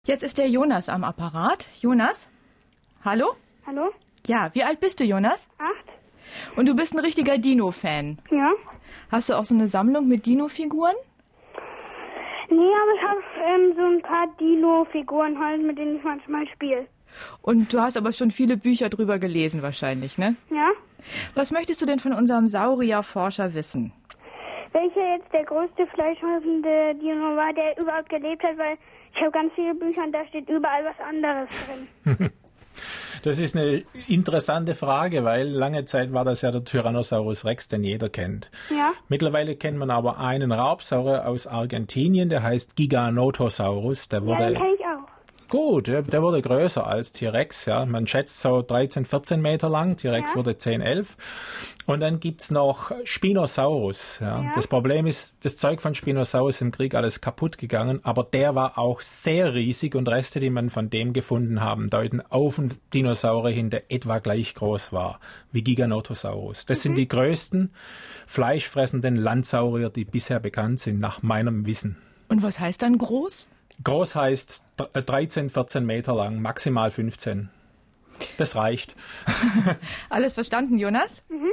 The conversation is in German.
Jetzt ist der Jonas am Apparat. Jonas? Hallo? Hallo? Ja, wie alt bist du, Jonas? 8? Und du bist ein richtiger Dino-Fan. Ja? Hast du auch so eine Sammlung mit Dino-Figuren? Nee, aber ich habe so ein paar Dino-Figuren halt, mit denen ich manchmal spiele. Und du hast aber schon viele Bücher drüber gelesen wahrscheinlich, ne? Ja? Was möchtest du denn von unserem Saurierforscher wissen? Welcher jetzt der größte fleischfressende Dino war, der überhaupt gelebt hat, weil ich habe ganz viele Bücher und da steht überall was anderes drin. Das ist eine interessante Frage, weil lange Zeit war das ja der Tyrannosaurus Rex, den jeder kennt. Ja? Mittlerweile kennt man aber einen Raubsaurier aus Argentinien, der heißt Giganotosaurus. Der Ja, wurde den kenne ich auch. gut, der wurde größer als T-Rex. Ja. Man schätzt so 13, 14 Meter lang, T-Rex Ja. wurde 10, 11. Und dann gibt's noch Spinosaurus. Ja. Ja. Das Problem ist, das Zeug von Spinosaurus ist im Krieg alles kaputt gegangen, aber der war auch sehr riesig und Reste, die man von dem gefunden haben, deuten auf einen Dinosaurier hin, der etwa gleich groß war wie Giganotosaurus. Das sind die größten fleischfressenden Landsaurier, die bisher bekannt sind, nach meinem Wissen. Und was heißt dann groß? Groß heißt 13, 14 Meter lang, maximal 15. Das reicht. Alles verstanden, Jonas? Mhm.